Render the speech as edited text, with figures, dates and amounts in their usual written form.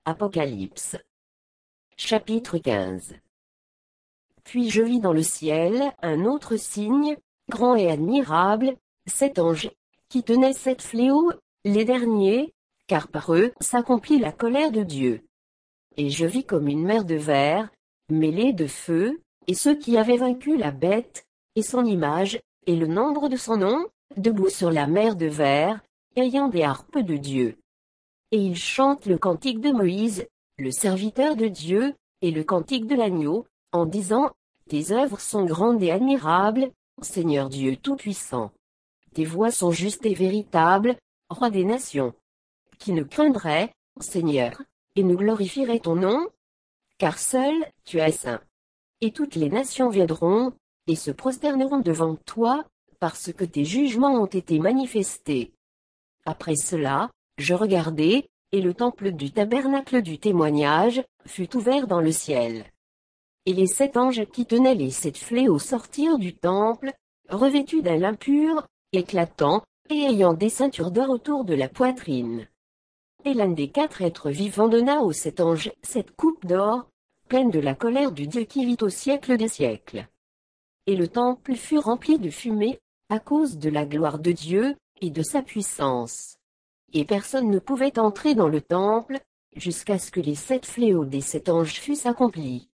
Apocalypse. Chapitre 15. Puis je vis dans le ciel un autre signe, grand et admirable, 7 anges, qui tenaient 7 fléaux, les derniers, car par eux s'accomplit la colère de Dieu. Et je vis comme une mer de verre, mêlée de feu, et ceux qui avaient vaincu la bête, et son image, et le nombre de son nom, debout sur la mer de verre, ayant des harpes de Dieu. Et ils chantent le cantique de Moïse, le serviteur de Dieu, et le cantique de l'agneau, en disant, tes œuvres sont grandes et admirables, Seigneur Dieu Tout-Puissant. Tes voies sont justes et véritables, Roi des nations. Qui nous craindrait, Seigneur, et nous glorifierait ton nom? Car seul, tu es saint. Et toutes les nations viendront, et se prosterneront devant toi, parce que tes jugements ont été manifestés. Après cela, je regardai, et le temple du tabernacle du témoignage, fut ouvert dans le ciel. Et les 7 anges qui tenaient les 7 fléaux sortirent du temple, revêtus d'un lin pur, éclatant, et ayant des ceintures d'or autour de la poitrine. Et l'un des 4 êtres vivants donna aux 7 anges 7 coupes d'or, pleines de la colère du Dieu qui vit au siècle des siècles. Et le temple fut rempli de fumée, à cause de la gloire de Dieu, et de sa puissance. Et personne ne pouvait entrer dans le temple, jusqu'à ce que les 7 fléaux des 7 anges fussent accomplis.